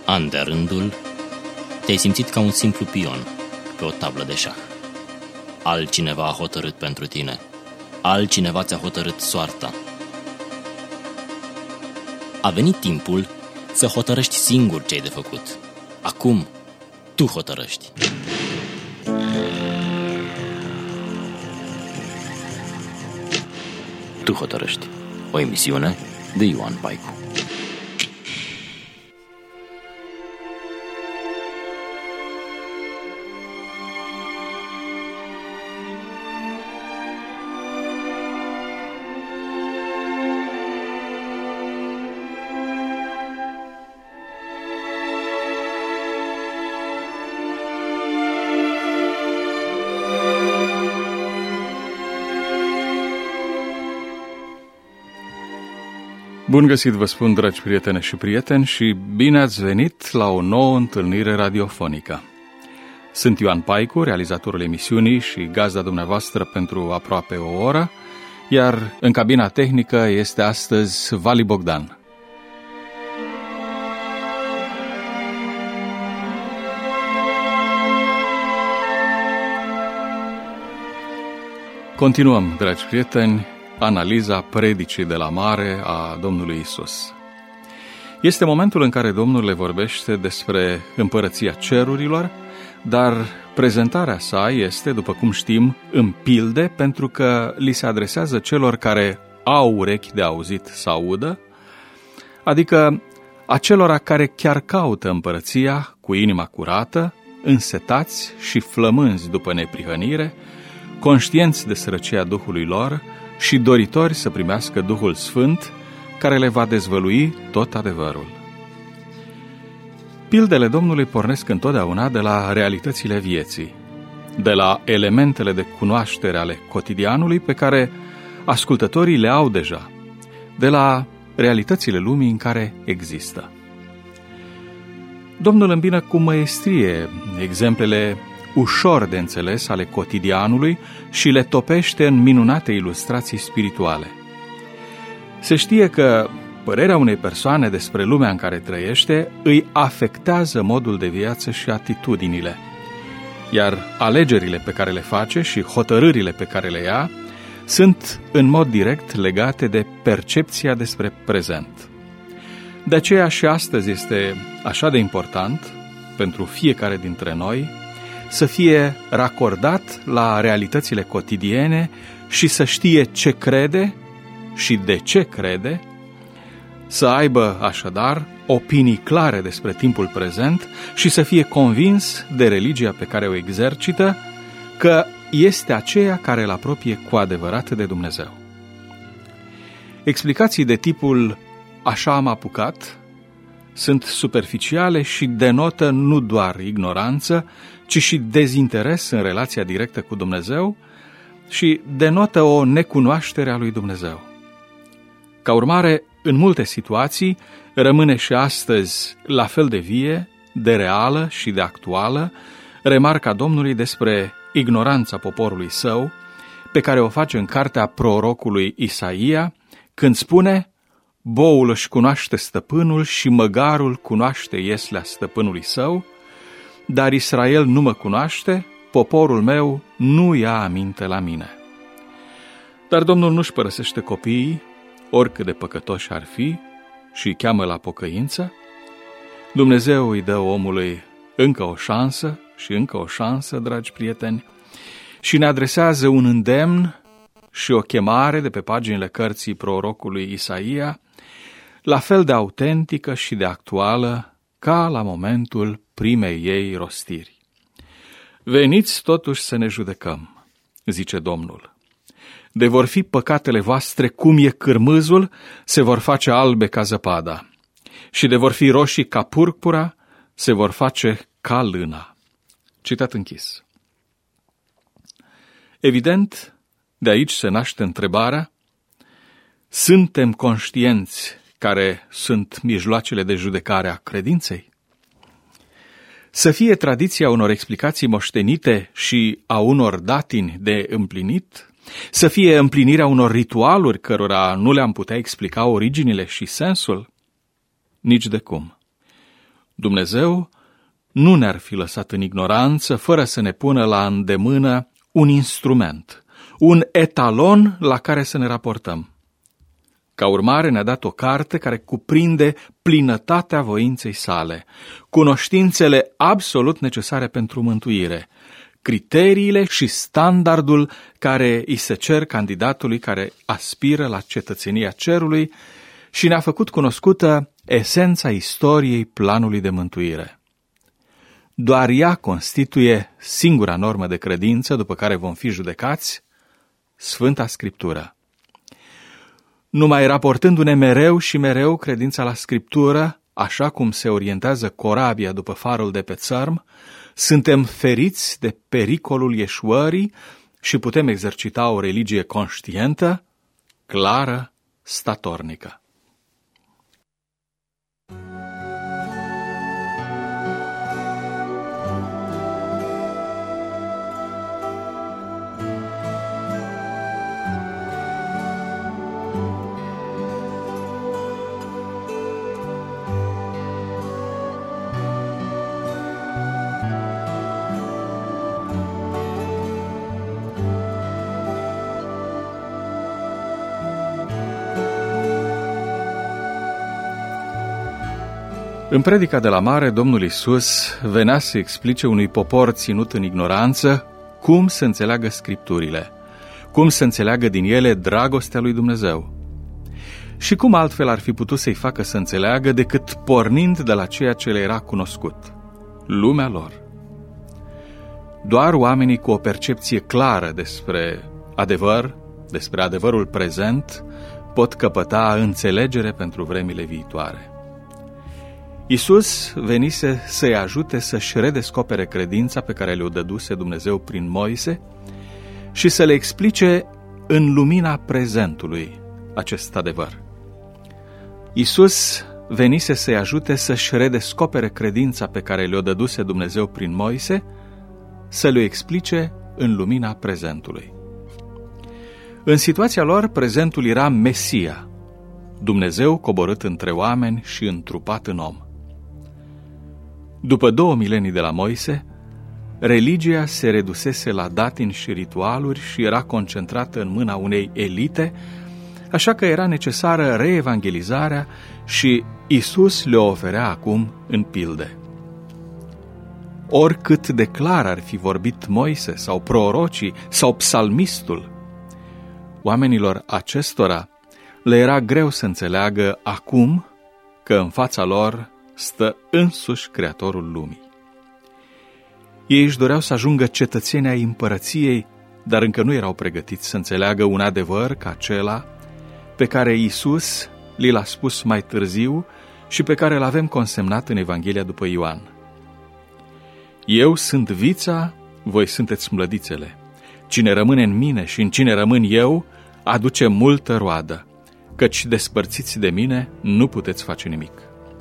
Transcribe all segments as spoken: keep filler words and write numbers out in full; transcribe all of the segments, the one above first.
An de rândul, te-ai simțit ca un simplu pion pe o tablă de șah. Altcineva a hotărât pentru tine. Altcineva ți-a hotărât soarta. A venit timpul să hotărăști singur ce ai de făcut. Acum, tu hotărăști. Tu hotărăști. O emisiune de Ioan Paicu. Bun găsit, vă spun, dragi prietene și prieteni, și bine ați venit la o nouă întâlnire radiofonică. Sunt Ioan Paicu, realizatorul emisiunii și gazda dumneavoastră pentru aproape o oră, iar în cabina tehnică este astăzi Vali Bogdan. Continuăm, dragi prieteni, analiza predicii de la mare a Domnului Isus. Este momentul în care Domnul le vorbește despre împărăția cerurilor, dar prezentarea sa este, după cum știm, în pilde, pentru că li se adresează celor care au urechi de auzit să audă, adică acelora care chiar caută împărăția cu inima curată, însetați și flămânzi după neprihănire, conștienți de sărăcia Duhului lor și doritori să primească Duhul Sfânt, care le va dezvălui tot adevărul. Pildele Domnului pornesc întotdeauna de la realitățile vieții, de la elementele de cunoaștere ale cotidianului pe care ascultătorii le au deja, de la realitățile lumii în care există. Domnul îmbină cu măestrie exemplele ușor de înțeles ale cotidianului și le topește în minunate ilustrații spirituale. Se știe că părerea unei persoane despre lumea în care trăiește îi afectează modul de viață și atitudinile, iar alegerile pe care le face și hotărârile pe care le ia sunt în mod direct legate de percepția despre prezent. De aceea și astăzi este așa de important pentru fiecare dintre noi să fie racordat la realitățile cotidiene și să știe ce crede și de ce crede, să aibă așadar opinii clare despre timpul prezent și să fie convins de religia pe care o exercită, că este aceea care îl apropie cu adevărat de Dumnezeu. Explicații de tipul "așa am apucat" sunt superficiale și denotă nu doar ignoranță, ci și dezinteres în relația directă cu Dumnezeu și denotă o necunoaștere a lui Dumnezeu. Ca urmare, în multe situații, rămâne și astăzi la fel de vie, de reală și de actuală remarca Domnului despre ignoranța poporului său, pe care o face în cartea prorocului Isaia, când spune: "Boul își cunoaște stăpânul și măgarul cunoaște ieslea stăpânului său, dar Israel nu mă cunoaște, poporul meu nu ia aminte la mine." Dar Domnul nu-și părăsește copiii, oricât de păcătoși ar fi, și îi cheamă la pocăință. Dumnezeu îi dă omului încă o șansă și încă o șansă, dragi prieteni, și ne adresează un îndemn și o chemare de pe paginile cărții prorocului Isaia, la fel de autentică și de actuală ca la momentul primei ei rostiri. "Veniți totuși să ne judecăm", zice Domnul. "De vor fi păcatele voastre cum e cârmâzul, se vor face albe ca zăpada, și de vor fi roșii ca purpura, se vor face ca lâna." Citat închis. Evident, de aici se naște întrebarea: suntem conștienți care sunt mijloacele de judecare a credinței? Să fie tradiția unor explicații moștenite și a unor datini de împlinit? Să fie împlinirea unor ritualuri cărora nu le-am putea explica originile și sensul? Nici de cum. Dumnezeu nu ne-ar fi lăsat în ignoranță fără să ne pună la îndemână un instrument, un etalon la care să ne raportăm. Ca urmare ne-a dat o carte care cuprinde plinătatea voinței sale, cunoștințele absolut necesare pentru mântuire, criteriile și standardul care îi se cer candidatului care aspiră la cetățenia cerului și ne-a făcut cunoscută esența istoriei planului de mântuire. Doar ea constituie singura normă de credință după care vom fi judecați, Sfânta Scriptură. Numai raportându-ne mereu și mereu credința la Scriptură, așa cum se orientează corabia după farul de pe țărm, suntem feriți de pericolul ieșuării și putem exercita o religie conștientă, clară, statornică. În predica de la mare, Domnul Iisus venea să explice unui popor ținut în ignoranță cum să înțeleagă Scripturile, cum să înțeleagă din ele dragostea lui Dumnezeu. Și cum altfel ar fi putut să-i facă să înțeleagă decât pornind de la ceea ce le era cunoscut, lumea lor. Doar oamenii cu o percepție clară despre adevăr, despre adevărul prezent, pot căpăta înțelegere pentru vremile viitoare. Iisus venise să-i ajute să-și redescopere credința pe care le-o dăduse Dumnezeu prin Moise și să le explice în lumina prezentului acest adevăr. Iisus venise să-i ajute să-și redescopere credința pe care le-o dăduse Dumnezeu prin Moise, să le explice în lumina prezentului. În situația lor, prezentul era Mesia, Dumnezeu coborât între oameni și întrupat în om. După două milenii de la Moise, religia se redusese la datini și ritualuri și era concentrată în mâna unei elite, așa că era necesară reevangelizarea și Iisus le oferea acum în pilde. Oricât de clar ar fi vorbit Moise sau prorocii sau psalmistul, oamenilor acestora le era greu să înțeleagă acum că în fața lor stă însuși Creatorul lumii. Ei își doreau să ajungă cetățeni ai împărăției, dar încă nu erau pregătiți să înțeleagă un adevăr ca acela pe care Iisus li l-a spus mai târziu și pe care îl avem consemnat în Evanghelia după Ioan. Eu sunt vița, voi sunteți mlădițele. Cine rămâne în mine și în cine rămân eu, aduce multă roadă, căci despărțiți de mine nu puteți face nimic.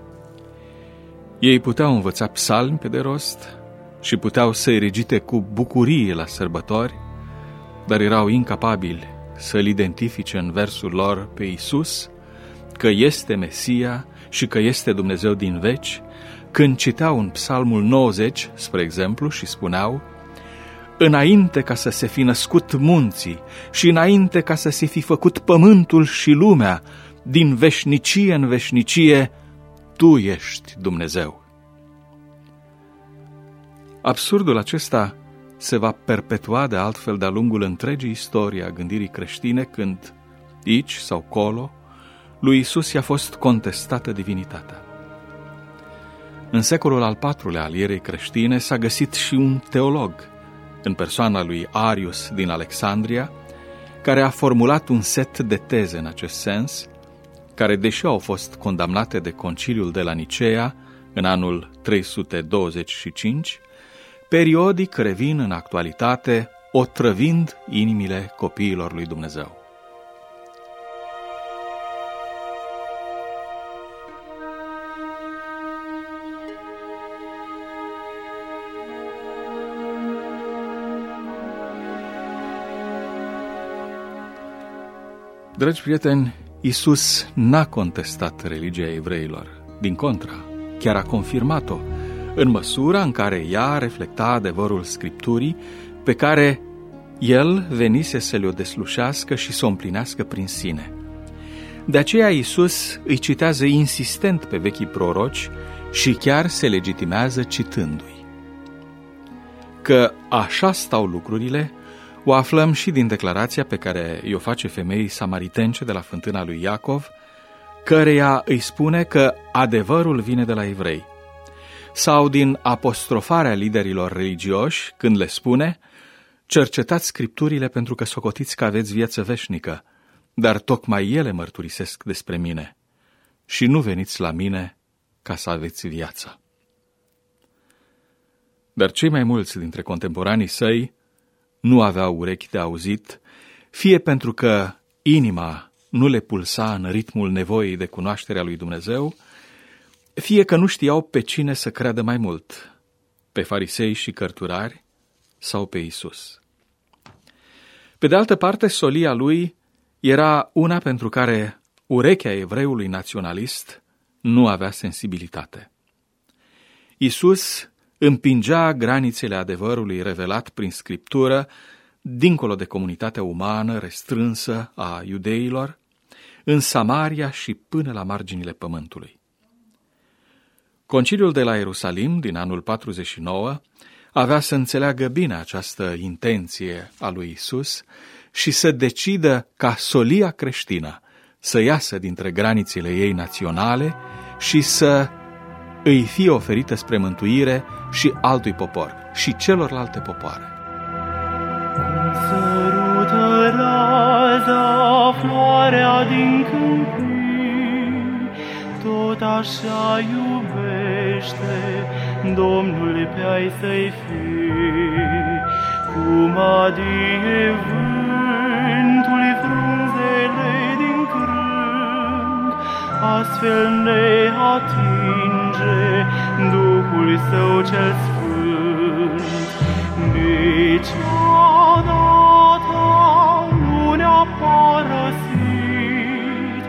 Ei puteau învăța psalmi pe de rost și puteau să-i recite cu bucurie la sărbători, dar erau incapabili să-L identifice în versul lor pe Iisus, că este Mesia și că este Dumnezeu din veci, când citeau în Psalmul nouăzeci, spre exemplu, și spuneau: înainte ca să se fi născut munții și înainte ca să se fi făcut pământul și lumea, din veșnicie în veșnicie, Tu ești Dumnezeu. Absurdul acesta se va perpetua de altfel de-a lungul întregii istorii a gândirii creștine, când, aici sau colo, lui Iisus i-a fost contestată divinitatea. În secolul al patrulea al erei creștine s-a găsit și un teolog, în persoana lui Arius din Alexandria, care a formulat un set de teze în acest sens, care, deși au fost condamnate de conciliul de la Nicea în anul trei sute douăzeci și cinci, periodic revin în actualitate, otrăvind inimile copiilor lui Dumnezeu. Dragi prieteni, Iisus n-a contestat religia evreilor. Din contră, chiar a confirmat-o, în măsura în care ea reflecta adevărul Scripturii pe care el venise să le-o deslușească și să o împlinească prin sine. De aceea Iisus îi citează insistent pe vechii proroci și chiar se legitimează citându-i. Că așa stau lucrurile, o aflăm și din declarația pe care i-o face femeii samaritence de la fântâna lui Iacov, căreia îi spune că adevărul vine de la evrei, sau din apostrofarea liderilor religioși când le spune: cercetați Scripturile pentru că socotiți că aveți viață veșnică, dar tocmai ele mărturisesc despre mine și nu veniți la mine ca să aveți viața. Dar cei mai mulți dintre contemporanii săi nu aveau urechi de auzit, fie pentru că inima nu le pulsa în ritmul nevoii de cunoașterea lui Dumnezeu, fie că nu știau pe cine să creadă mai mult, pe farisei și cărturari sau pe Iisus. Pe de altă parte, solia lui era una pentru care urechea evreului naționalist nu avea sensibilitate. Iisus împingea granițele adevărului revelat prin Scriptură, dincolo de comunitatea umană restrânsă a iudeilor, în Samaria și până la marginile pământului. Conciliul de la Ierusalim din anul patruzeci și nouă avea să înțeleagă bine această intenție a lui Iisus și să decidă ca solia creștină să iasă dintre granițele ei naționale și să îi fie oferită spre mântuire și altui popor și celorlalte popoare. Sărută raza floarea din câmpii, tot așa iubește Domnul pe ai să-i fii. Cum adie vântul frunzele din crând, astfel ne atinge Duhul Său cel Sfânt. Niciodată nu ne-a părăsit,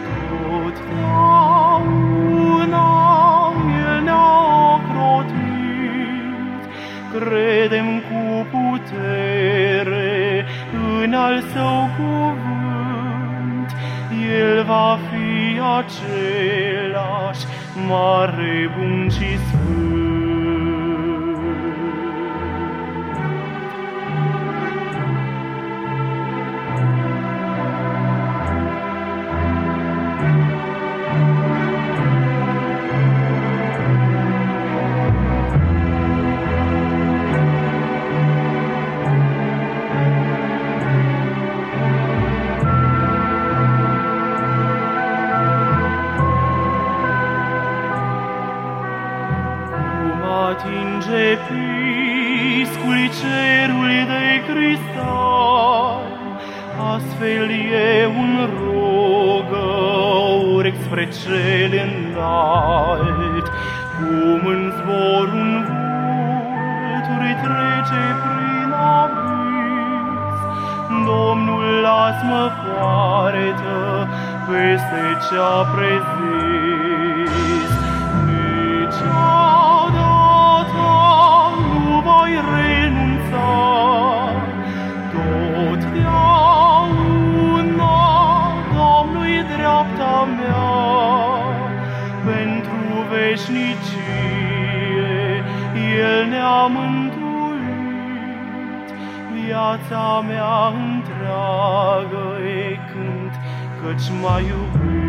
totdeauna El ne-a ocrotit. Credem cu putere în al Său cuvânt, El va fi același, mare, bun și sfânt. Atinge piscul cerului de cristal, astfel e un rugăur spre cel înalt. Cum în zbor un vulturi trece prin abis, Domnul las-mă poartă peste ce-a prezis. Niciodată nu voi renunța, totdeauna Domnul-i dreapta mea. Pentru veșnicie El ne-a mântuit, viața mea întreagă-i cânt, căci m-a iubit.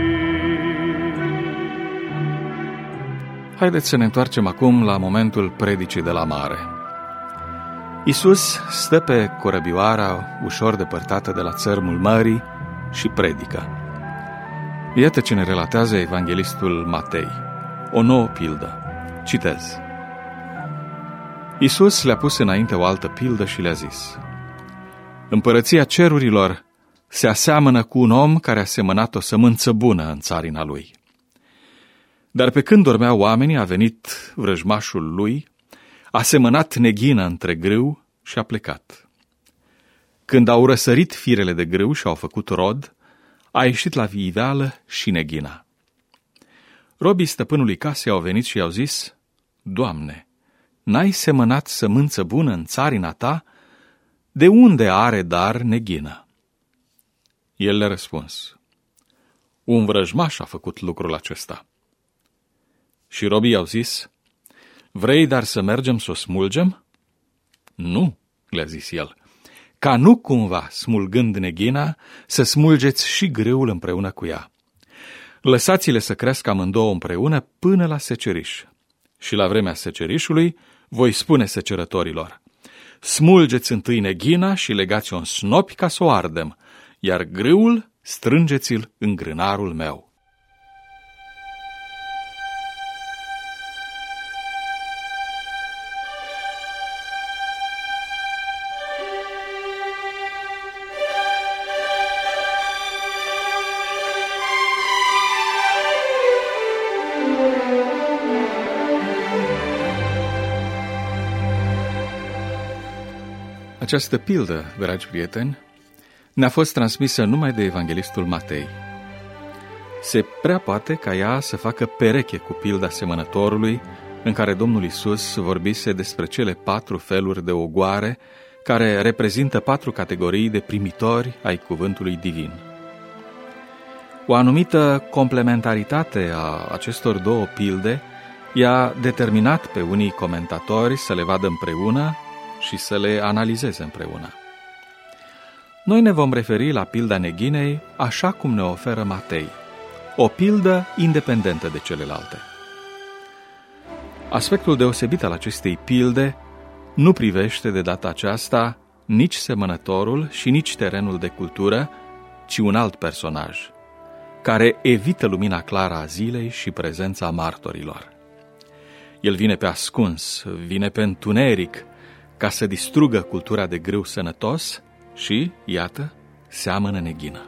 Haideți să ne întoarcem acum la momentul predicii de la mare. Iisus stă pe corăbioara ușor depărtată de la țărmul mării și predică. Iată ce ne relatează evanghelistul Matei, o nouă pildă. Citez. Iisus le-a pus înainte o altă pildă și le-a zis: Împărăția cerurilor se aseamănă cu un om care a semănat o sămânță bună în țarina lui. Dar pe când dormeau oamenii, a venit vrăjmașul lui, a semănat neghină între grâu și a plecat. Când au răsărit firele de grâu și au făcut rod, a ieșit la iveală și neghina. Robii stăpânului casei au venit și i-au zis: Doamne, n-ai semănat sămânță bună în țarina ta? De unde are dar neghină? El le-a răspuns: Un vrăjmaș a făcut lucrul acesta. Și robii i-au zis: Vrei dar să mergem să o smulgem? Nu, le-a zis el, ca nu cumva, smulgând neghina, să smulgeți și grâul împreună cu ea. Lăsați-le să crească amândouă împreună până la seceriș. Și la vremea secerișului voi spune secerătorilor: Smulgeți întâi neghina și legați-o în snopi ca să o ardem, iar grâul strângeți-l în grânarul meu. Această pildă, dragi prieteni, ne-a fost transmisă numai de evanghelistul Matei. Se prea poate ca ea să facă pereche cu pilda semănătorului, în care Domnul Iisus vorbise despre cele patru feluri de ogoare, care reprezintă patru categorii de primitori ai cuvântului divin. O anumită complementaritate a acestor două pilde i-a determinat pe unii comentatori să le vadă împreună și să le analizeze împreună. Noi ne vom referi la pilda neghinei așa cum ne oferă Matei, o pildă independentă de celelalte. Aspectul deosebit al acestei pilde nu privește de data aceasta nici semănătorul și nici terenul de cultură, ci un alt personaj, care evită lumina clară a zilei și prezența martorilor. El vine pe ascuns, vine pe întuneric, ca să distrugă cultura de grâu sănătos și, iată, seamănă neghină.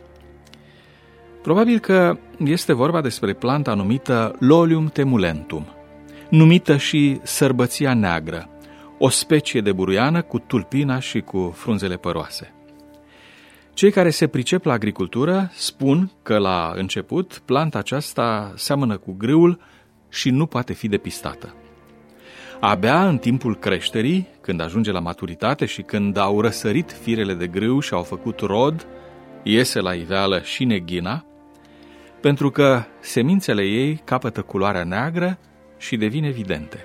Probabil că este vorba despre planta numită Lolium temulentum, numită și sărbăția neagră, o specie de buruiană cu tulpina și cu frunzele păroase. Cei care se pricep la agricultură spun că la început planta aceasta seamănă cu grâul și nu poate fi depistată. Abia în timpul creșterii, când ajunge la maturitate și când au răsărit firele de grâu și au făcut rod, iese la iveală și neghina, pentru că semințele ei capătă culoarea neagră și devin evidente.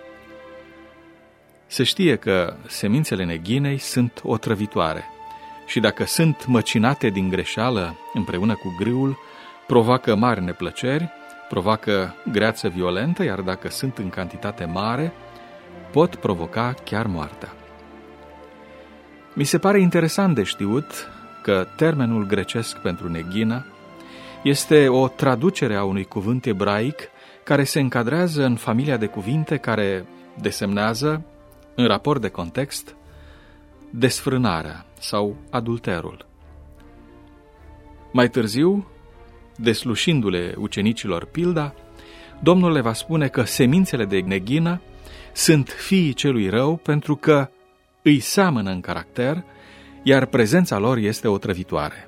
Se știe că semințele neghinei sunt otrăvitoare și dacă sunt măcinate din greșeală împreună cu grâul, provoacă mari neplăceri, provoacă greață violentă, iar dacă sunt în cantitate mare, pot provoca chiar moartea. Mi se pare interesant de știut că termenul grecesc pentru neghină este o traducere a unui cuvânt ebraic care se încadrează în familia de cuvinte care desemnează, în raport de context, desfrânarea sau adulterul. Mai târziu, deslușindu-le ucenicilor pilda, Domnul le va spune că semințele de neghină sunt fiii celui rău pentru că îi seamănă în caracter, iar prezența lor este otrăvitoare.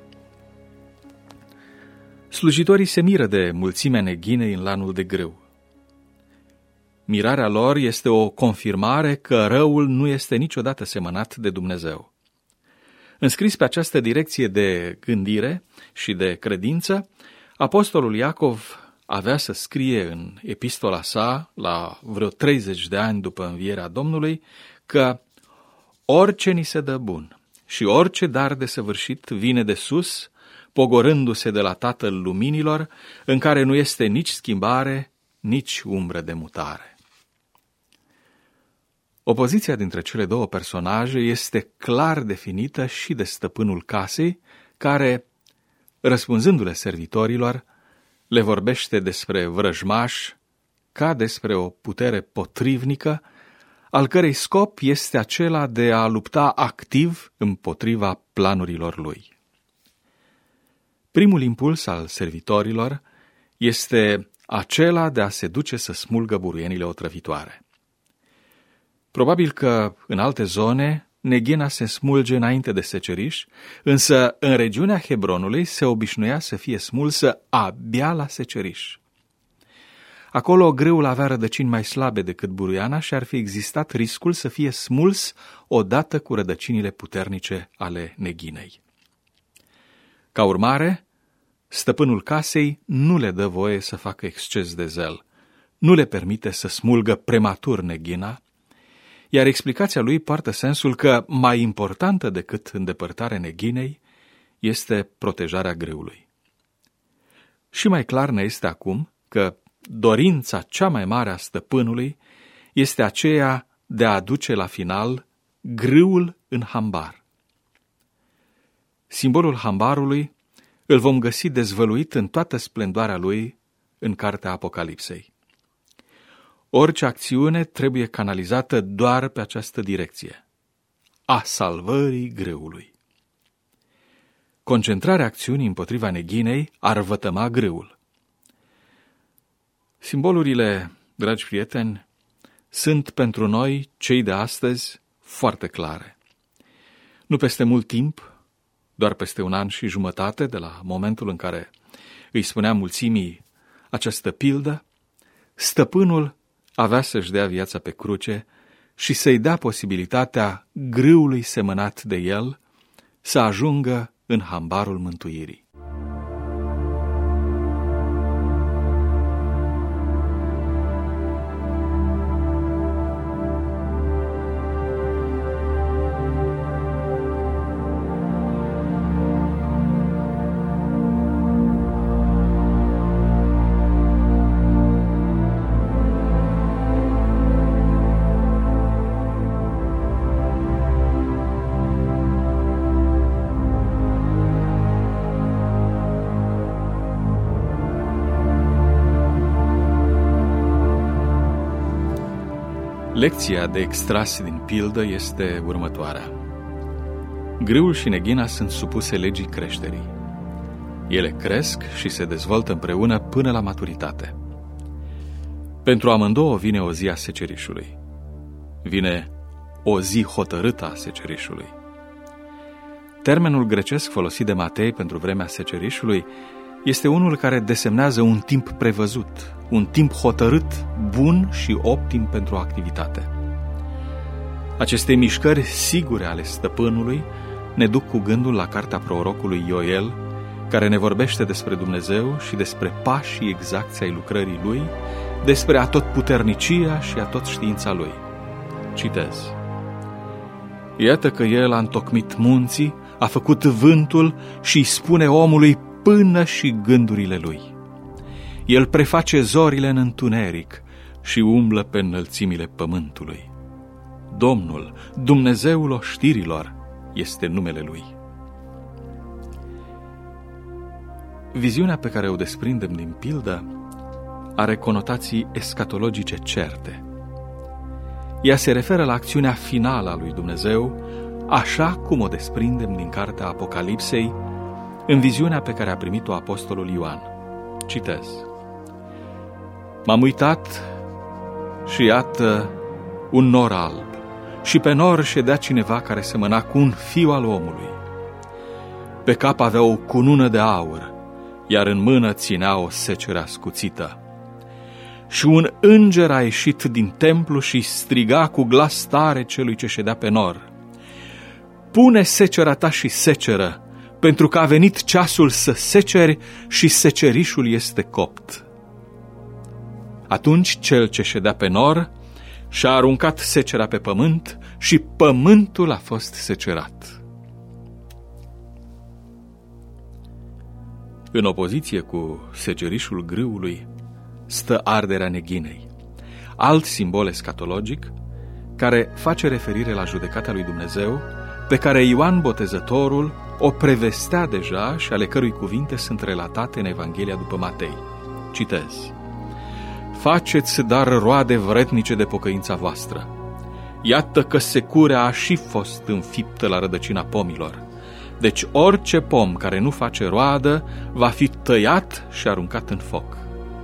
Slujitorii se miră de mulțimea neghinei în lanul de grâu. Mirarea lor este o confirmare că răul nu este niciodată semănat de Dumnezeu. Înscris pe această direcție de gândire și de credință, apostolul Iacov avea să scrie în epistola sa, la vreo treizeci de ani după învierea Domnului, că orice ni se dă bun și orice dar desăvârșit vine de sus, pogorându-se de la Tatăl luminilor, în care nu este nici schimbare, nici umbră de mutare. Opoziția dintre cele două personaje este clar definită și de stăpânul casei, care, răspunzându-le servitorilor, le vorbește despre vrăjmaș ca despre o putere potrivnică, al cărei scop este acela de a lupta activ împotriva planurilor lui. Primul impuls al servitorilor este acela de a se duce să smulgă buruienile otrăvitoare. Probabil că în alte zone neghina se smulge înainte de seceriș, însă în regiunea Hebronului se obișnuia să fie smulsă abia la seceriș. Acolo grâul avea rădăcini mai slabe decât buruiana și ar fi existat riscul să fie smuls odată cu rădăcinile puternice ale neghinei. Ca urmare, stăpânul casei nu le dă voie să facă exces de zel, nu le permite să smulgă prematur neghina, iar explicația lui poartă sensul că mai importantă decât îndepărtarea neghinei este protejarea grâului. Și mai clar ne este acum că dorința cea mai mare a stăpânului este aceea de a aduce la final grâul în hambar. Simbolul hambarului îl vom găsi dezvăluit în toată splendoarea lui în cartea Apocalipsei. Orice acțiune trebuie canalizată doar pe această direcție, a salvării grâului. Concentrarea acțiunii împotriva neghinei ar vătăma grâul. Simbolurile, dragi prieteni, sunt pentru noi, cei de astăzi, foarte clare. Nu peste mult timp, doar peste un an și jumătate de la momentul în care îi spunea mulțimii această pildă, stăpânul avea să-și dea viața pe cruce și să-i dea posibilitatea grâului semănat de el să ajungă în hambarul mântuirii. Lecția de extras din pildă este următoarea. Grâul și neghina sunt supuse legii creșterii. Ele cresc și se dezvoltă împreună până la maturitate. Pentru amândouă vine o zi a secerișului. Vine o zi hotărâtă a secerișului. Termenul grecesc folosit de Matei pentru vremea secerișului este unul care desemnează un timp prevăzut, un timp hotărât, bun și optim pentru o activitate. Aceste mișcări sigure ale stăpânului ne duc cu gândul la cartea prorocului Ioel, care ne vorbește despre Dumnezeu și despre pașii exacți ai lucrării Lui, despre atotputernicia și atotștiința Lui. Citez. Iată că El a întocmit munții, a făcut vântul și îi spune omului până și gândurile lui. El preface zorile în întuneric și umblă pe înălțimile pământului. Domnul, Dumnezeul oștirilor, este numele Lui. Viziunea pe care o desprindem din pildă are conotații escatologice certe. Ea se referă la acțiunea finală a lui Dumnezeu, așa cum o desprindem din cartea Apocalipsei, în viziunea pe care a primit-o apostolul Ioan. Citez. M-am uitat și iată un nor alb, și pe nor ședea cineva care semăna cu un fiu al omului. Pe cap avea o cunună de aur, iar în mână ținea o secere ascuțită. Și un înger a ieșit din templu și striga cu glas tare celui ce ședea pe nor: Pune secera ta și seceră, pentru că a venit ceasul să seceri și secerișul este copt. Atunci cel ce ședea pe nor și-a aruncat secera pe pământ și pământul a fost secerat. În opoziție cu secerișul grâului stă arderea neghinei, alt simbol escatologic care face referire la judecata lui Dumnezeu, pe care Ioan Botezătorul o prevestea deja și ale cărui cuvinte sunt relatate în Evanghelia după Matei. Citez. Faceți dar roade vrednice de pocăința voastră. Iată că securea a și fost înfiptă la rădăcina pomilor. Deci orice pom care nu face roadă va fi tăiat și aruncat în foc.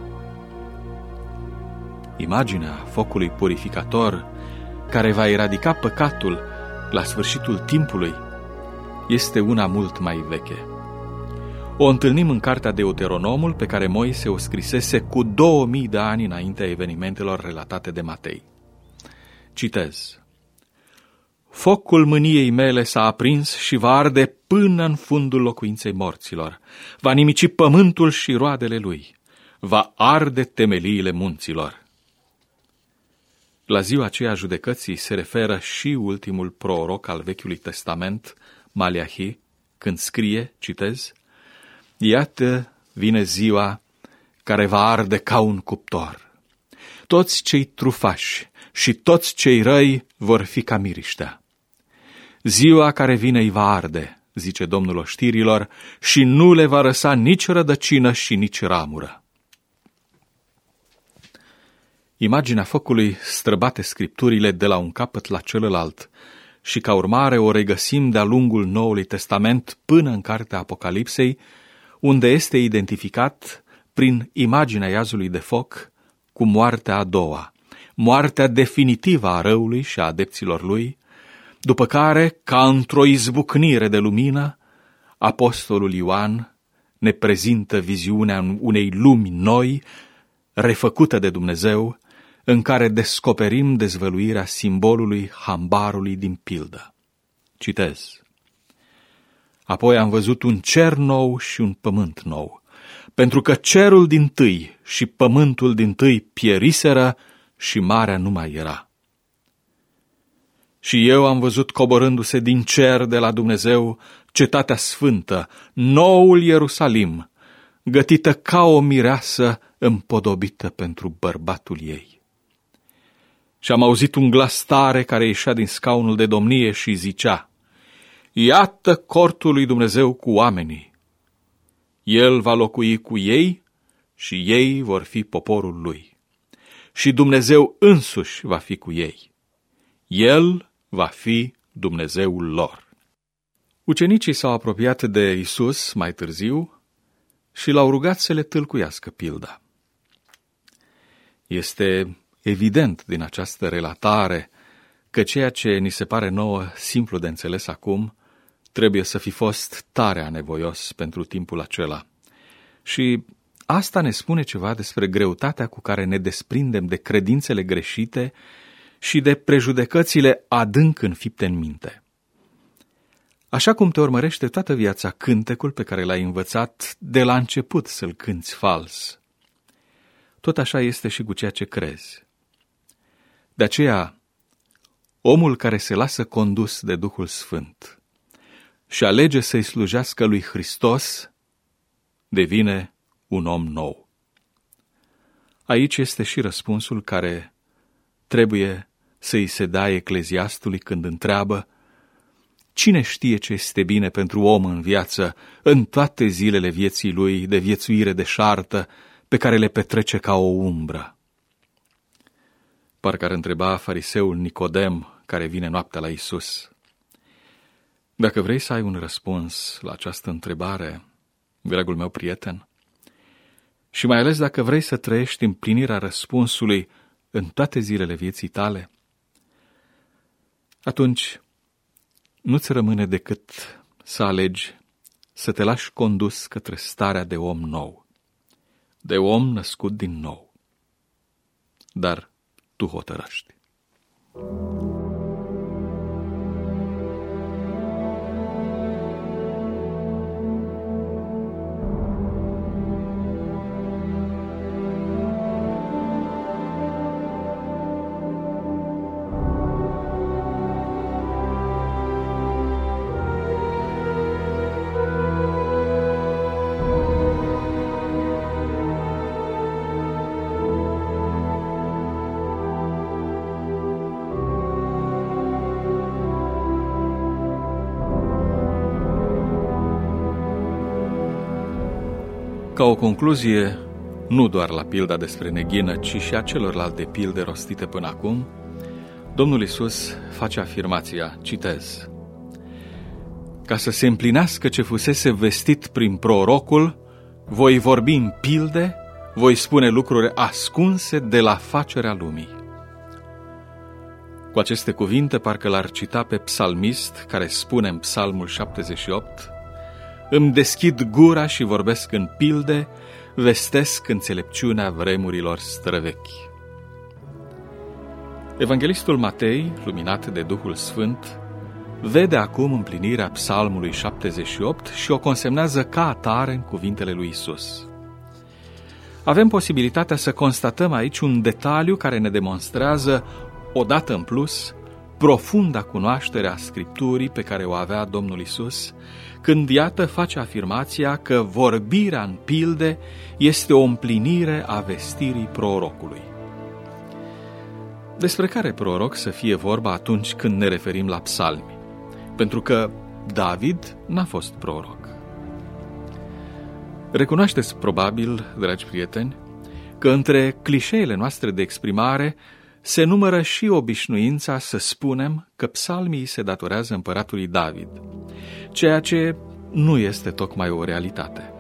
Imaginea focului purificator care va eradica păcatul la sfârșitul timpului este una mult mai veche. O întâlnim în cartea Deuteronomul, pe care Moise o scrisese cu două mii de ani înaintea evenimentelor relatate de Matei. Citez: Focul mâniei mele s-a aprins și va arde până în fundul locuinței morților. Va nimici pământul și roadele lui. Va arde temeliile munților. La ziua aceea judecății se referă și ultimul proroc al Vechiului Testament, Maleahi, când scrie, citez: Iată, vine ziua care va arde ca un cuptor. Toți cei trufași și toți cei răi vor fi ca miriștea. Ziua care vine îi va arde, zice Domnul oștirilor, și nu le va răsa nici rădăcină și nici ramură. Imaginea focului străbate scripturile de la un capăt la celălalt și ca urmare o regăsim de-a lungul Noului Testament până în cartea Apocalipsei, unde este identificat prin imaginea iazului de foc cu moartea a doua, moartea definitivă a răului și a adepților lui, după care, ca într-o izbucnire de lumină, apostolul Ioan ne prezintă viziunea unei lumi noi, refăcută de Dumnezeu, în care descoperim dezvăluirea simbolului hambarului din pildă. Citez: Apoi am văzut un cer nou și un pământ nou, pentru că cerul dintâi și pământul dintâi pieriseră și marea nu mai era. Și eu am văzut coborându-se din cer de la Dumnezeu cetatea sfântă, noul Ierusalim, gătită ca o mireasă împodobită pentru bărbatul ei. Și am auzit un glas tare care ieșea din scaunul de domnie și zicea: Iată cortul lui Dumnezeu cu oamenii. El va locui cu ei și ei vor fi poporul lui. Și Dumnezeu însuși va fi cu ei. El va fi Dumnezeul lor. Ucenicii s-au apropiat de Isus mai târziu și l-au rugat să le tâlcuiască pilda. Este evident din această relatare că ceea ce ni se pare nouă simplu de înțeles acum trebuie să fi fost tare anevoios pentru timpul acela. Și asta ne spune ceva despre greutatea cu care ne desprindem de credințele greșite și de prejudecățile adânc înfipte în minte. Așa cum te urmărește toată viața cântecul pe care l-ai învățat de la început să-l cânți fals, tot așa este și cu ceea ce crezi. De aceea, omul care se lasă condus de Duhul Sfânt și alege să-i slujească lui Hristos, devine un om nou. Aici este și răspunsul care trebuie să-i se dea ecleziastului când întreabă: cine știe ce este bine pentru om în viață, în toate zilele vieții lui de viețuire deșartă, pe care le petrece ca o umbră? Parcă ar întreba fariseul Nicodem, care vine noaptea la Isus. Dacă vrei să ai un răspuns la această întrebare, dragul meu prieten, și mai ales dacă vrei să trăiești împlinirea răspunsului în toate zilele vieții tale, atunci nu-ți rămâne decât să alegi să te lași condus către starea de om nou, de om născut din nou. Dar tu hotărăști. Ca o concluzie, nu doar la pilda despre neghină, ci și a celorlalte pilde rostite până acum, Domnul Iisus face afirmația, citez: ca să se împlinească ce fusese vestit prin prorocul, voi vorbi în pilde, voi spune lucruri ascunse de la facerea lumii. Cu aceste cuvinte, parcă l-ar cita pe psalmist, care spune în Psalmul șaptezeci și opt: îmi deschid gura și vorbesc în pilde, vestesc înțelepciunea vremurilor străvechi. Evanghelistul Matei, luminat de Duhul Sfânt, vede acum împlinirea Psalmului șaptezeci și opt și o consemnează ca atare în cuvintele lui Isus. Avem posibilitatea să constatăm aici un detaliu care ne demonstrează, odată în plus, profunda cunoaștere a Scripturii pe care o avea Domnul Isus, când, iată, face afirmația că vorbirea în pilde este o împlinire a vestirii prorocului. Despre care proroc să fie vorba atunci când ne referim la psalmi? Pentru că David n-a fost proroc. Recunoașteți probabil, dragi prieteni, că între clișeele noastre de exprimare se numără și obișnuința să spunem că psalmii se datorează împăratului David, ceea ce nu este tocmai o realitate.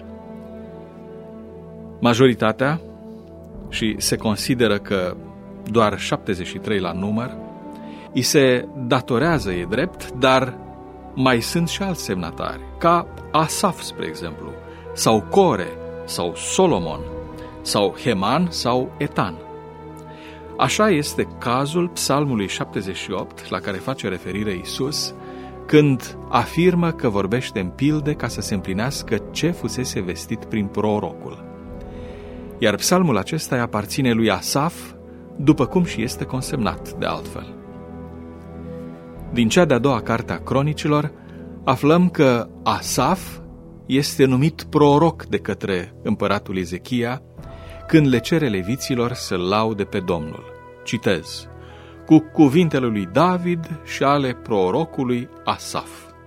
Majoritatea, și se consideră că doar șaptezeci și trei la număr, îi se datorează, e drept, dar mai sunt și alți semnatari, ca Asaf, spre exemplu, sau Core, sau Solomon, sau Heman, sau Etan. Așa este cazul psalmului șaptezeci și opt, la care face referire Iisus, când afirmă că vorbește în pilde ca să se împlinească ce fusese vestit prin prorocul. Iar psalmul acesta îi aparține lui Asaf, după cum și este consemnat de altfel. Din cea de-a doua carte a Cronicilor, aflăm că Asaf este numit proroc de către împăratul Ezechia, când le cere leviților să laude pe Domnul. Citez: cu cuvintele lui David și ale prorocului Asaf.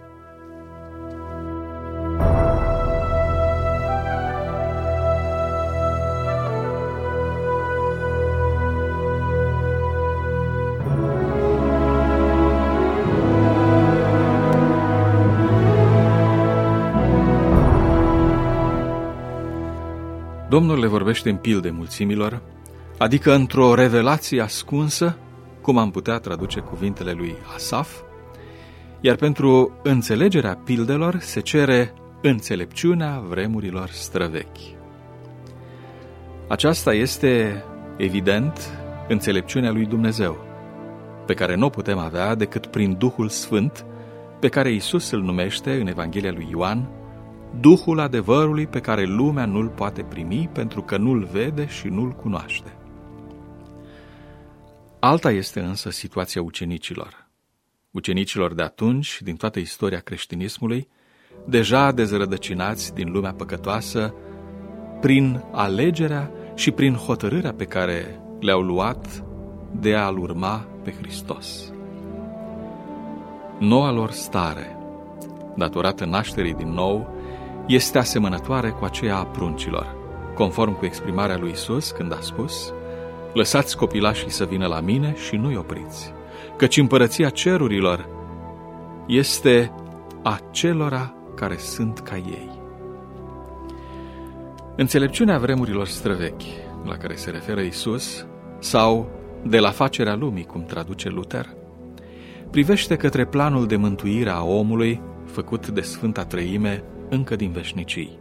Domnul le vorbește în pilde mulțimilor, adică într-o revelație ascunsă, cum am putea traduce cuvintele lui Asaf, iar pentru înțelegerea pildelor se cere înțelepciunea vremurilor străvechi. Aceasta este, evident, înțelepciunea lui Dumnezeu, pe care nu o putem avea decât prin Duhul Sfânt, pe care Iisus îl numește în Evanghelia lui Ioan Duhul adevărului pe care lumea nu-l poate primi pentru că nu-l vede și nu-l cunoaște. Alta este însă situația ucenicilor. Ucenicilor de atunci, din toată istoria creștinismului, deja dezrădăcinați din lumea păcătoasă, prin alegerea și prin hotărârea pe care le-au luat de a-L urma pe Hristos. Noua lor stare, datorată nașterii din nou, este asemănătoare cu aceea a pruncilor, conform cu exprimarea lui Isus când a spus: lăsați copilașii să vină la mine și nu-i opriți, căci împărăția cerurilor este acelora care sunt ca ei. Înțelepciunea vremurilor străvechi, la care se referă Isus, sau de la facerea lumii, cum traduce Luther, privește către planul de mântuire a omului făcut de Sfânta Treime încă din veșnicii.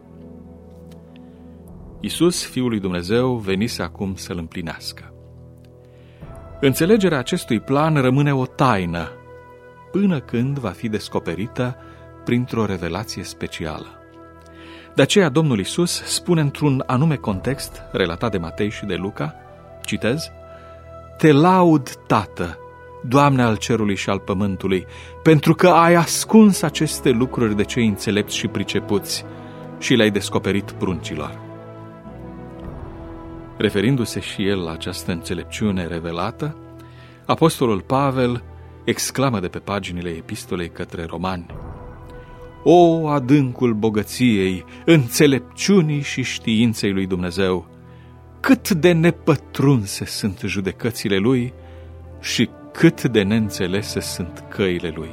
Iisus, Fiul lui Dumnezeu, venise acum să-l împlinească. Înțelegerea acestui plan rămâne o taină până când va fi descoperită printr-o revelație specială. De aceea Domnul Iisus spune într-un anume context relatat de Matei și de Luca, citez: te laud, Tată, Doamne al cerului și al pământului, pentru că ai ascuns aceste lucruri de cei înțelepți și pricepuți și le-ai descoperit pruncilor. Referindu-se și el la această înțelepciune revelată, apostolul Pavel exclamă de pe paginile epistolei către romani: o, adâncul bogăției, înțelepciunii și științei lui Dumnezeu! Cât de nepătrunse sunt judecățile lui și cât de neînțelese sunt căile lui!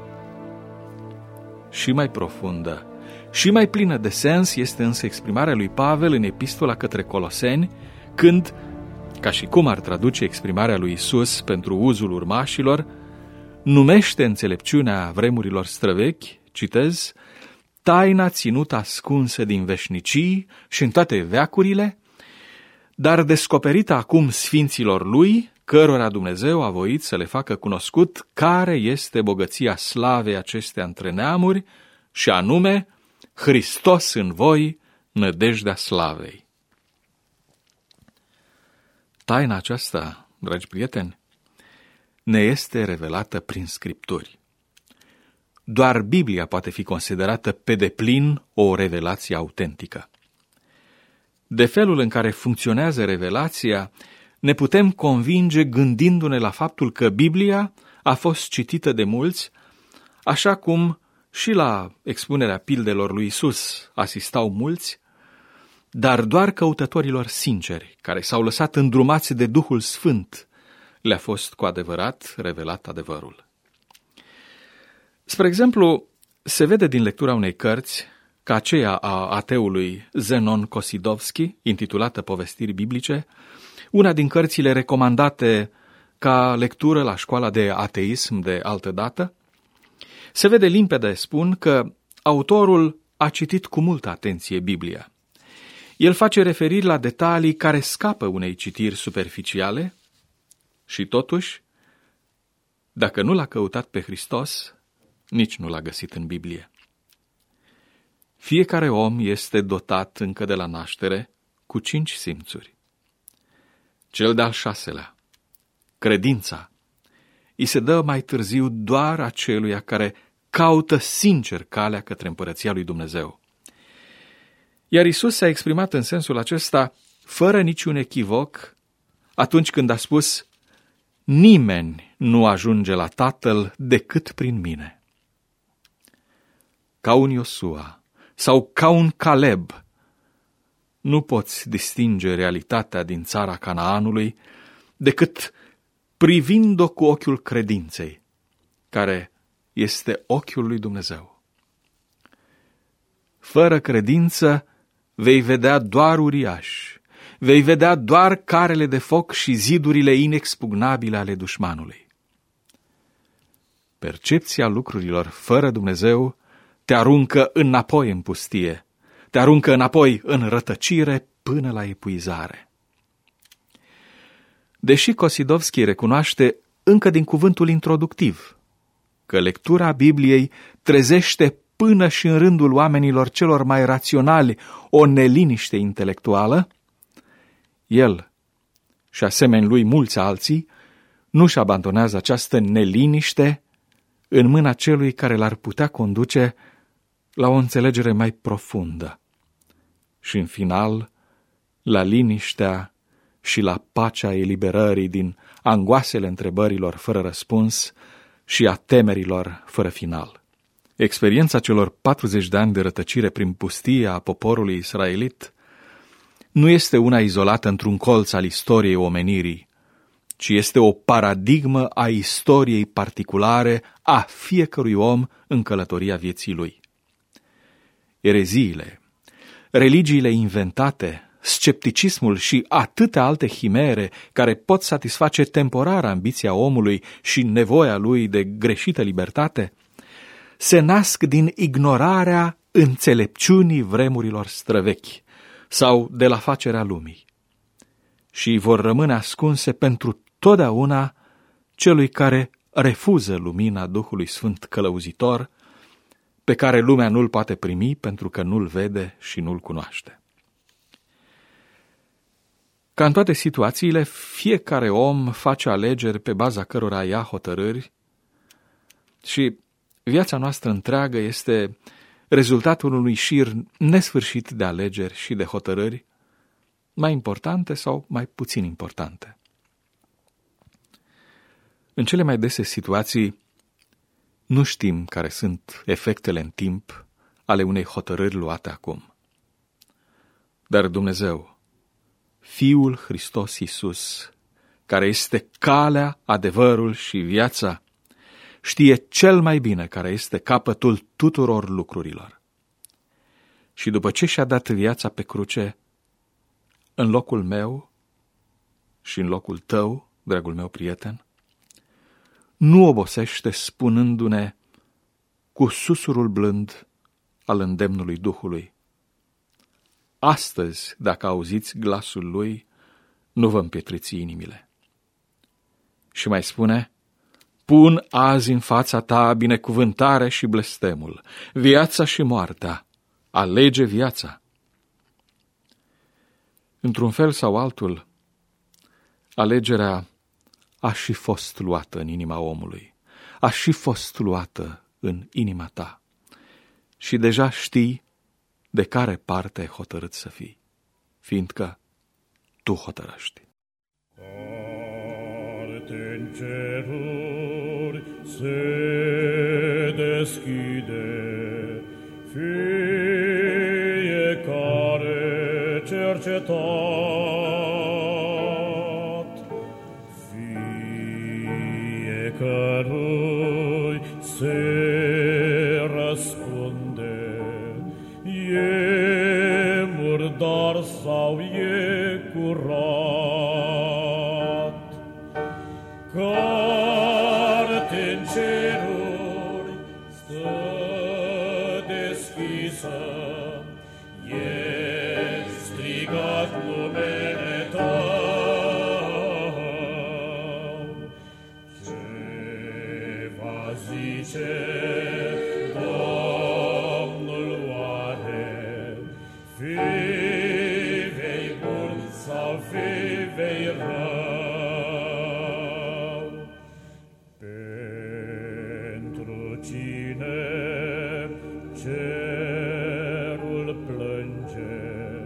Și mai profundă și mai plină de sens este însă exprimarea lui Pavel în epistola către Coloseni, când, ca și cum ar traduce exprimarea lui Isus pentru uzul urmașilor, numește înțelepciunea vremurilor străvechi, citez, taina ținută ascunsă din veșnicii și în toate veacurile, dar descoperită acum sfinților lui, cărora Dumnezeu a voit să le facă cunoscut care este bogăția slavei acestea între neamuri, și anume Hristos în voi, nădejdea slavei. Taina aceasta, dragi prieteni, ne este revelată prin Scripturi. Doar Biblia poate fi considerată pe deplin o revelație autentică. De felul în care funcționează revelația, ne putem convinge gândindu-ne la faptul că Biblia a fost citită de mulți, așa cum și la expunerea pildelor lui Isus asistau mulți, dar doar căutătorilor sinceri, care s-au lăsat îndrumați de Duhul Sfânt, le-a fost cu adevărat revelat adevărul. Spre exemplu, se vede din lectura unei cărți, ca aceea a ateului Zenon Kosidovski, intitulată Povestiri biblice, una din cărțile recomandate ca lectură la școala de ateism de altădată, se vede limpede, spun, că autorul a citit cu multă atenție Biblia. El face referiri la detalii care scapă unei citiri superficiale și totuși, dacă nu l-a căutat pe Hristos, nici nu l-a găsit în Biblie. Fiecare om este dotat încă de la naștere cu cinci simțuri. Cel de-al șaselea, credința, îi se dă mai târziu doar aceluia care caută sincer calea către împărăția lui Dumnezeu. Iar Isus s-a exprimat în sensul acesta, fără niciun echivoc, atunci când a spus: nimeni nu ajunge la Tatăl decât prin mine. Ca un Iosua sau ca un Caleb, nu poți distinge realitatea din țara Canaanului decât privind-o cu ochiul credinței, care este ochiul lui Dumnezeu. Fără credință vei vedea doar uriași, vei vedea doar carele de foc și zidurile inexpugnabile ale dușmanului. Percepția lucrurilor fără Dumnezeu te aruncă înapoi în pustie, te aruncă înapoi în rătăcire până la epuizare. Deși Kosidovski recunoaște încă din cuvântul introductiv că lectura Bibliei trezește până și în rândul oamenilor celor mai raționali o neliniște intelectuală, el și asemeni lui mulți alții nu-și abandonează această neliniște în mâna celui care l-ar putea conduce la o înțelegere mai profundă și, în final, la liniștea și la pacea eliberării din angoasele întrebărilor fără răspuns și a temerilor fără final. Experiența celor patruzeci de ani de rătăcire prin pustie a poporului israelit nu este una izolată într-un colț al istoriei omenirii, ci este o paradigmă a istoriei particulare a fiecărui om în călătoria vieții lui. Ereziile, religiile inventate, scepticismul și atâtea alte chimere care pot satisface temporar ambiția omului și nevoia lui de greșită libertate, se nasc din ignorarea înțelepciunii vremurilor străvechi sau de la facerea lumii și vor rămâne ascunse pentru totdeauna celui care refuză lumina Duhului Sfânt călăuzitor, pe care lumea nu-l poate primi pentru că nu-l vede și nu-l cunoaște. Ca în toate situațiile, fiecare om face alegeri pe baza cărora ia hotărâri și viața noastră întreagă este rezultatul unui șir nesfârșit de alegeri și de hotărâri, mai importante sau mai puțin importante. În cele mai dese situații, nu știm care sunt efectele în timp ale unei hotărâri luate acum. Dar Dumnezeu, Fiul Hristos Iisus, care este calea, adevărul și viața, știe cel mai bine care este capătul tuturor lucrurilor. Și după ce și-a dat viața pe cruce, în locul meu și în locul tău, dragul meu prieten, nu obosește spunându-ne cu susurul blând: al îndemnului Duhului. Astăzi, dacă auziți glasul lui, nu vă împietriți inimile. Și mai spune, pun azi în fața ta binecuvântarea și blestemul, viața și moartea, alege viața. Într-un fel sau altul, alegerea a și fost luată în inima omului, a și fost luată în inima ta și deja știi de care parte ai hotărât să fii, fiindcă tu hotărăști. Carte-n ceruri se deschide, fiecare cercetat, fiecărui se răspunde, e murdar sau e curat. Carte-n ceruri stă deschisă, e strigat numele tău. Ce va zice Domnul oare? Fii vei bun sau fii vei rău? Pentru cine cerul plânge,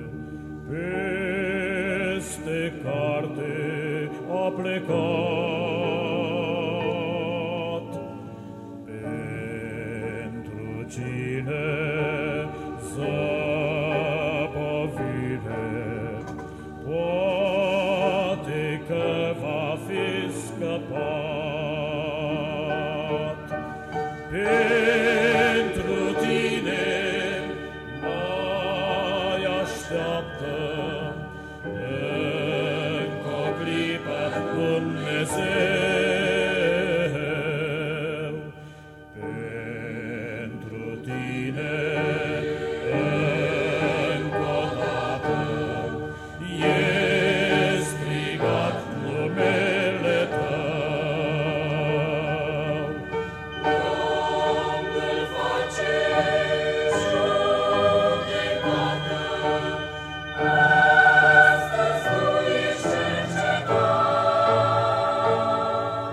peste carte a plecat. Pentru cine zăbovire, poate că va fi scăpat. Pentru tine mai așteaptă încă o clipă Dumnezeu. Pentru tine încă o dată e strigat numele tău. Domnul face judecată, astăzi tu ești cercetat.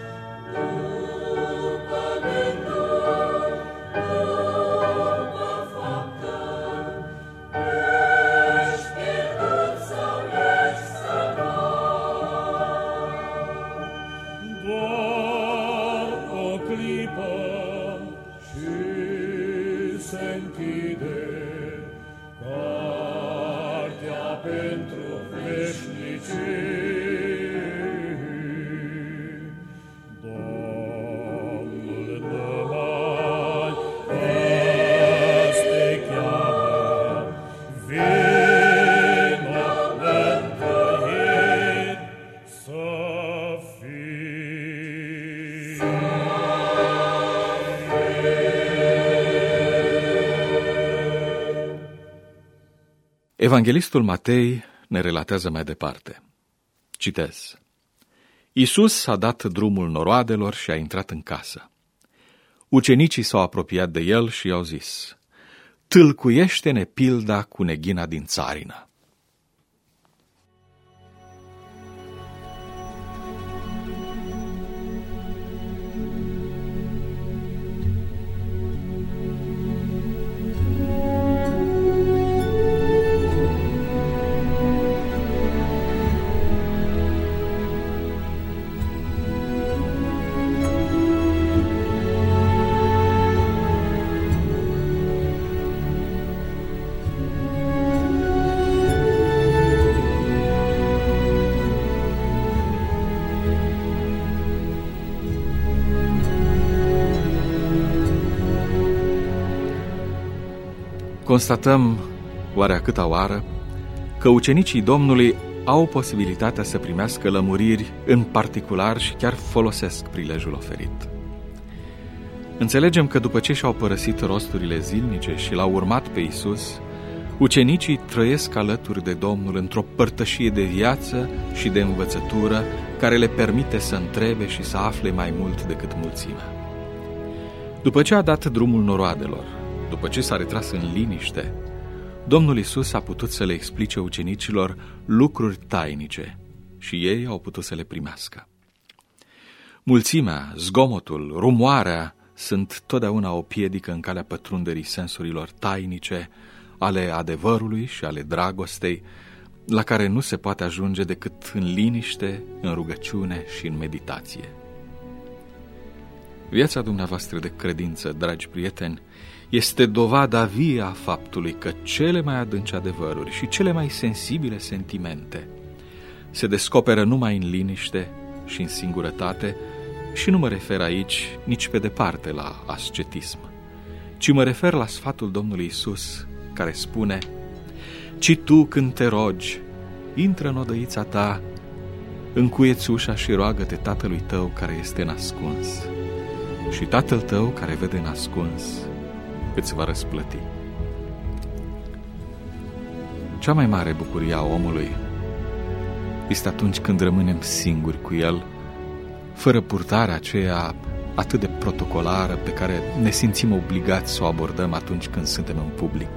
După gânduri, după faptă, ești pierdut sau ești salvat. Doar o clipă și se închide cartea pentru veșnicii. Domnul numai azi te cheamă, vină mântăit să fii. Evanghelistul Matei ne relatează mai departe. Citez. Iisus a dat drumul noroadelor și a intrat în casă. Ucenicii s-au apropiat de el și i-au zis, tâlcuiește-ne pilda cu neghina din țarină. Constatăm, oare a câta oară, că ucenicii Domnului au posibilitatea să primească lămuriri în particular și chiar folosesc prilejul oferit. Înțelegem că după ce și-au părăsit rosturile zilnice și l-au urmat pe Iisus, ucenicii trăiesc alături de Domnul într-o părtășie de viață și de învățătură care le permite să întrebe și să afle mai mult decât mulțimea. După ce a dat drumul noroadelor, după ce s-a retras în liniște, Domnul Iisus a putut să le explice ucenicilor lucruri tainice și ei au putut să le primească. Mulțimea, zgomotul, rumoarea sunt totdeauna o piedică în calea pătrunderii sensurilor tainice ale adevărului și ale dragostei, la care nu se poate ajunge decât în liniște, în rugăciune și în meditație. Viața dumneavoastră de credință, dragi prieteni, este dovada vie a faptului că cele mai adânci adevăruri și cele mai sensibile sentimente se descoperă numai în liniște și în singurătate, și nu mă refer aici nici pe departe la ascetism, ci mă refer la sfatul Domnului Iisus, care spune: „Ci tu, când te rogi, intră în odăița ta, încuie-ți ușa și roagă-te Tatălui tău care este nascuns, și Tatăl tău care vede nascuns îți va răsplăti.” Cea mai mare bucurie a omului este atunci când rămânem singuri cu el, fără purtarea aceea atât de protocolară pe care ne simțim obligați să o abordăm atunci când suntem în public.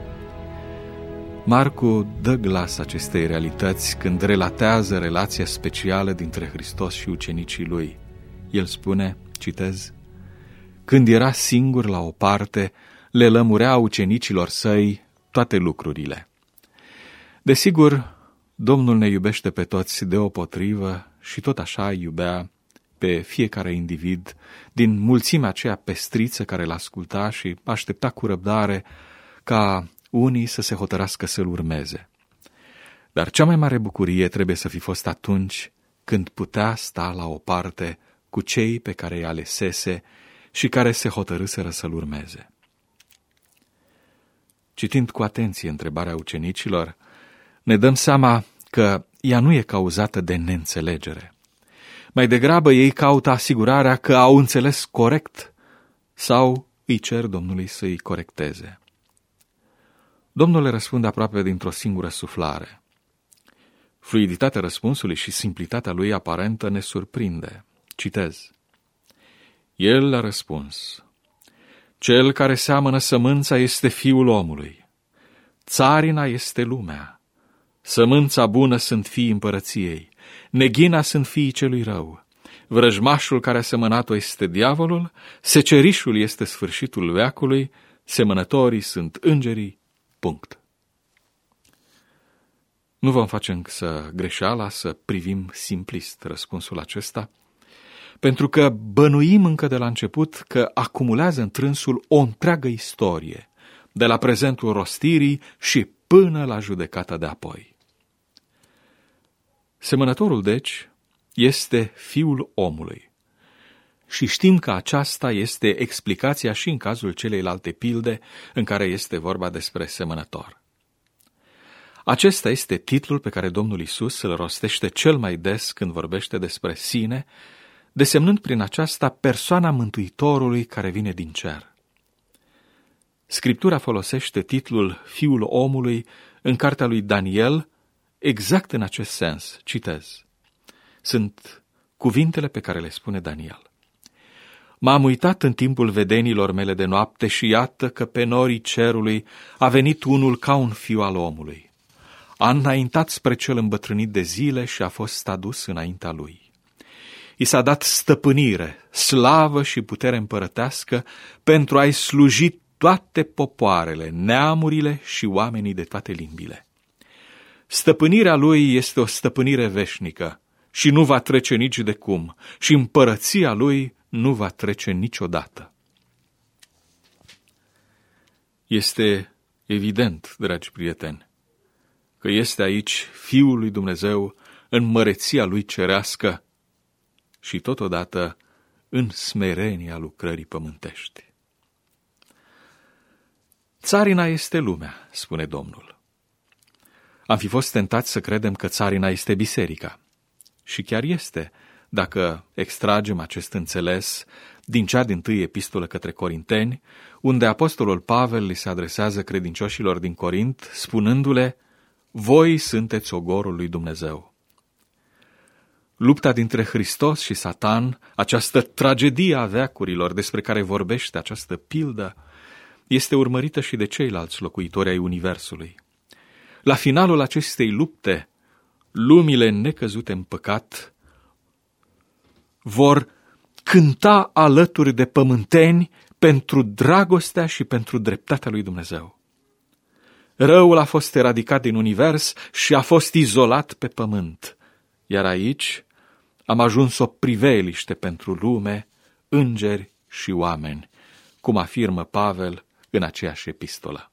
Marcu dă glas acestei realități când relatează relația specială dintre Hristos și ucenicii lui. El spune, citez: „Când era singur la o parte, le lămurea ucenicilor săi toate lucrurile.” Desigur, Domnul ne iubește pe toți deopotrivă și tot așa iubea pe fiecare individ din mulțimea aceea pestriță care l-asculta și aștepta cu răbdare ca unii să se hotărască să-l urmeze. Dar cea mai mare bucurie trebuie să fi fost atunci când putea sta la o parte cu cei pe care îi alesese și care se hotărâseră să-l urmeze. Citind cu atenție întrebarea ucenicilor, ne dăm seama că ea nu e cauzată de neînțelegere. Mai degrabă ei caută asigurarea că au înțeles corect sau îi cer Domnului să îi corecteze. Domnul le răspunde aproape dintr-o singură suflare. Fluiditatea răspunsului și simplitatea lui aparentă ne surprinde. Citez: „El a răspuns: Cel care seamănă sămânța este Fiul omului. Țarina este lumea. Sămânța bună sunt fiii împărăției. Neghina sunt fiii celui rău. Vrăjmașul care a semănat-o este diavolul. Secerișul este sfârșitul veacului. Semănătorii sunt îngerii. Punct.” Nu vom face însă greșeala să privim simplist răspunsul acesta, pentru că bănuim încă de la început că acumulează întrânsul o întreagă istorie, de la prezentul rostirii și până la judecata de apoi. Semănătorul, deci, este Fiul omului. Și știm că aceasta este explicația și în cazul celeilalte pilde în care este vorba despre semănător. Acesta este titlul pe care Domnul Iisus îl rostește cel mai des când vorbește despre sine, desemnând prin aceasta persoana Mântuitorului care vine din cer. Scriptura folosește titlul Fiul omului în cartea lui Daniel exact în acest sens. Citez. Sunt cuvintele pe care le spune Daniel. „M-am uitat în timpul vedenilor mele de noapte și iată că pe norii cerului a venit unul ca un fiu al omului. A înaintat spre cel îmbătrânit de zile și a fost adus înaintea lui. I s-a dat stăpânire, slavă și putere împărătească pentru a-i sluji toate popoarele, neamurile și oamenii de toate limbile. Stăpânirea lui este o stăpânire veșnică și nu va trece nici de cum, și împărăția lui nu va trece niciodată.” Este evident, dragi prieteni, că este aici Fiul lui Dumnezeu în măreția lui cerească și totodată în smerenia lucrării pământești. „Țarina este lumea”, spune Domnul. Am fi fost tentați să credem că țarina este biserica. Și chiar este, dacă extragem acest înțeles din cea dintâi epistolă către Corinteni, unde apostolul Pavel li se adresează credincioșilor din Corint, spunându-le: voi sunteți ogorul lui Dumnezeu. Lupta dintre Hristos și Satan, această tragedie a veacurilor despre care vorbește această pildă, este urmărită și de ceilalți locuitori ai universului. La finalul acestei lupte, lumile necăzute în păcat vor cânta alături de pământeni pentru dragostea și pentru dreptatea lui Dumnezeu. Răul a fost eradicat din univers și a fost izolat pe pământ, iar aici am ajuns o priveliște pentru lume, îngeri și oameni, cum afirmă Pavel în aceeași epistolă.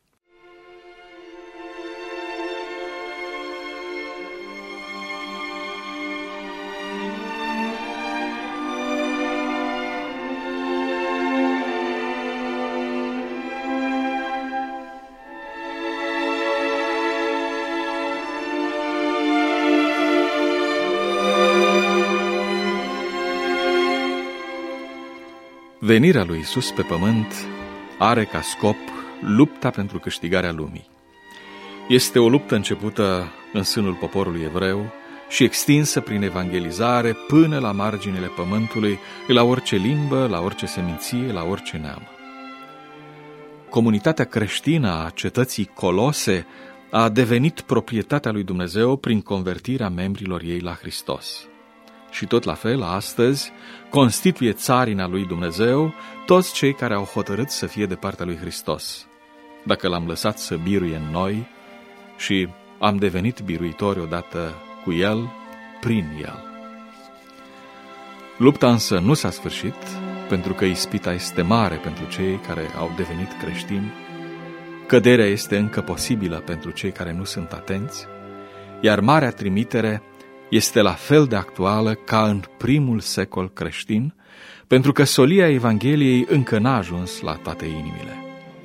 Venirea lui Iisus pe pământ are ca scop lupta pentru câștigarea lumii. Este o luptă începută în sânul poporului evreu și extinsă prin evangelizare până la marginile pământului, la orice limbă, la orice seminție, la orice neam. Comunitatea creștină a cetății Colose a devenit proprietatea lui Dumnezeu prin convertirea membrilor ei la Hristos. Și tot la fel, astăzi, constituie țarina lui Dumnezeu toți cei care au hotărât să fie de partea lui Hristos, dacă l-am lăsat să biruie în noi și am devenit biruitori odată cu El, prin El. Lupta însă nu s-a sfârșit, pentru că ispita este mare pentru cei care au devenit creștini, căderea este încă posibilă pentru cei care nu sunt atenți, iar marea trimitere este la fel de actuală ca în primul secol creștin, pentru că solia Evangheliei încă n-a ajuns la toate inimile.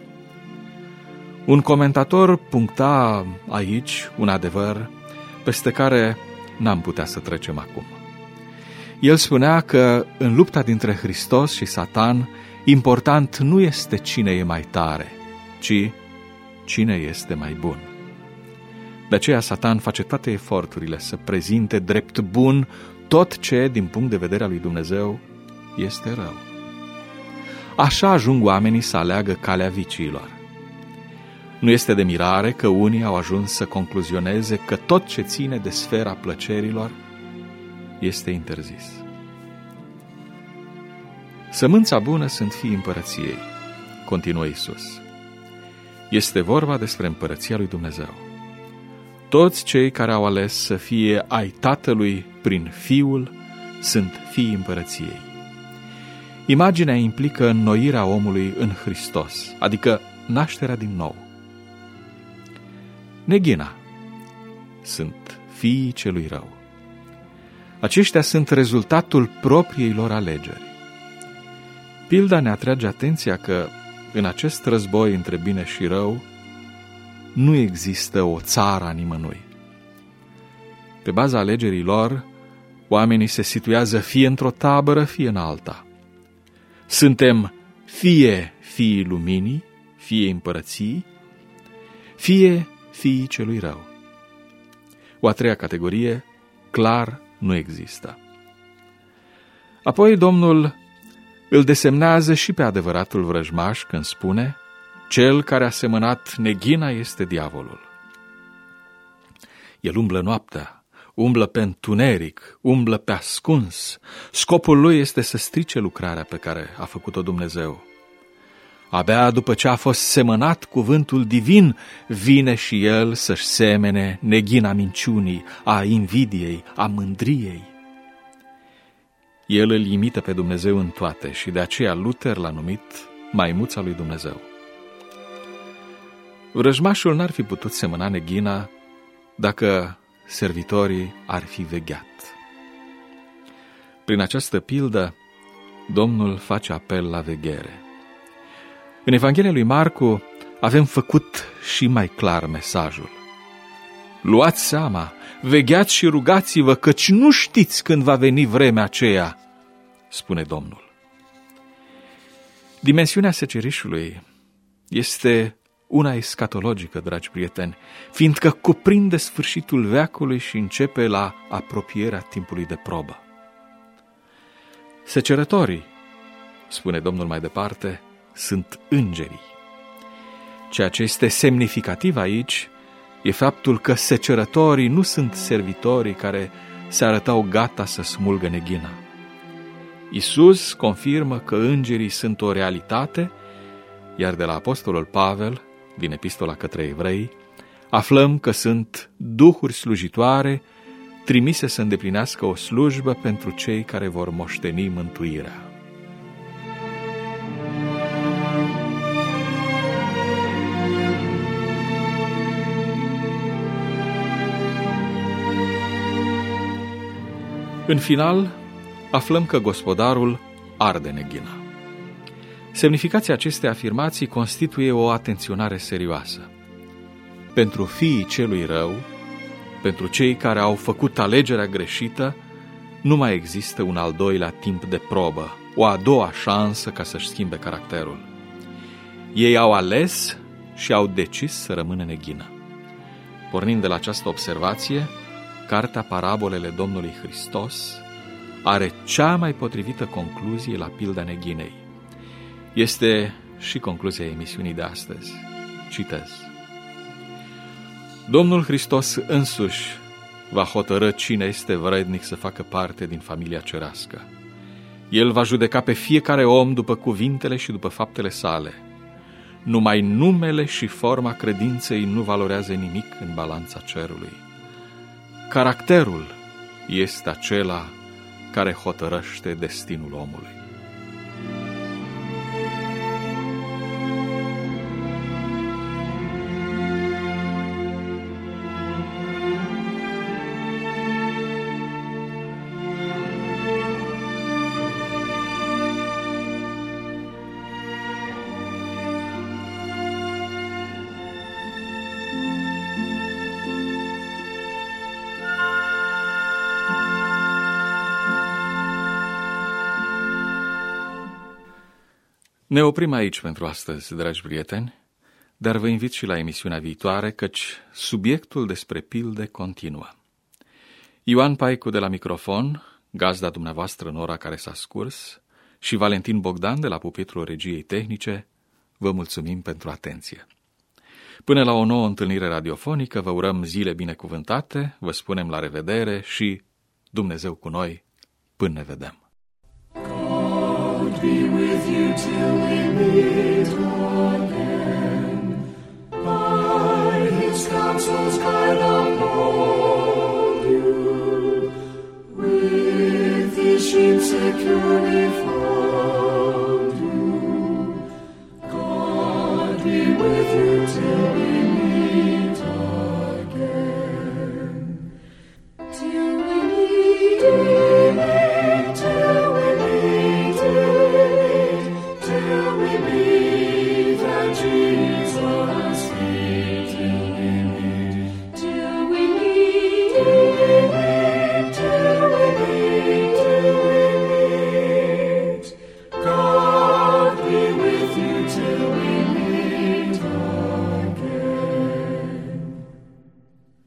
Un comentator puncta aici un adevăr peste care n-am putea să trecem acum. El spunea că în lupta dintre Hristos și Satan, important nu este cine e mai tare, ci cine este mai bun. De aceea Satan face toate eforturile să prezinte drept bun tot ce, din punct de vedere al lui Dumnezeu, este rău. Așa ajung oamenii să aleagă calea viciilor. Nu este de mirare că unii au ajuns să concluzioneze că tot ce ține de sfera plăcerilor este interzis. Sămânța bună sunt fiii împărăției, continuă Iisus. Este vorba despre împărăția lui Dumnezeu. Toți cei care au ales să fie ai Tatălui prin Fiul sunt fiii împărăției. Imaginea implică înnoirea omului în Hristos, adică nașterea din nou. Neghina sunt fiii celui rău. Aceștia sunt rezultatul propriei lor alegeri. Pilda ne atrage atenția că în acest război între bine și rău nu există o țară a nimănui. Pe baza alegerii lor, oamenii se situează fie într-o tabără, fie în alta. Suntem fie fiii luminii, fie împărății, fie fiii celui rău. O a treia categorie, clar, nu există. Apoi Domnul îl desemnează și pe adevăratul vrăjmaș când spune: cel care a semănat neghina este diavolul. El umblă noaptea, umblă pe întuneric, umblă pe ascuns. Scopul lui este să strice lucrarea pe care a făcut-o Dumnezeu. Abia după ce a fost semănat cuvântul divin, vine și el să-și semene neghina minciunii, a invidiei, a mândriei. El îl imită pe Dumnezeu în toate și de aceea Luther l-a numit maimuța lui Dumnezeu. Vrăjmașul n-ar fi putut semăna neghina dacă servitorii ar fi vegheat. Prin această pildă, Domnul face apel la veghere. În Evanghelia lui Marcu avem făcut și mai clar mesajul. Luați seama, Vegheați și rugați-vă, căci nu știți când va veni vremea aceea, spune Domnul. Dimensiunea secerișului este una escatologică, dragi prieteni, fiindcă cuprinde sfârșitul veacului și începe la apropierea timpului de probă. Secerătorii, spune Domnul mai departe, sunt îngerii. Ceea ce este semnificativ aici e faptul că secerătorii nu sunt servitorii care se arătau gata să smulgă neghina. Iisus confirmă că îngerii sunt o realitate, iar de la apostolul Pavel, din epistola către evrei, aflăm că sunt duhuri slujitoare trimise să îndeplinească o slujbă pentru cei care vor moșteni mântuirea. În final, aflăm că gospodarul arde neghina. Semnificația acestei afirmații constituie o atenționare serioasă. Pentru fiii celui rău, pentru cei care au făcut alegerea greșită, nu mai există un al doilea timp de probă, o a doua șansă ca să-și schimbe caracterul. Ei au ales și au decis să rămână neghină. Pornind de la această observație, Cartea Parabolele Domnului Hristos are cea mai potrivită concluzie la pilda neghinei. Este și concluzia emisiunii de astăzi. Citez. Domnul Hristos însuși va hotărâ cine este vrednic să facă parte din familia cerească. El va judeca pe fiecare om după cuvintele și după faptele sale. Numai numele și forma credinței nu valorează nimic în balanța cerului. Caracterul este acela care hotărăște destinul omului. Ne oprim aici pentru astăzi, dragi prieteni, dar vă invit și la emisiunea viitoare, căci subiectul despre pilde continuă. Ioan Paicu de la microfon, gazda dumneavoastră în ora care s-a scurs, și Valentin Bogdan de la pupitrul regiei tehnice, vă mulțumim pentru atenție. Până la o nouă întâlnire radiofonică, vă urăm zile binecuvântate, vă spunem la revedere și Dumnezeu cu noi până ne vedem. Be with you till we meet again. By His counsels guide uphold you, with His sheep securely follow.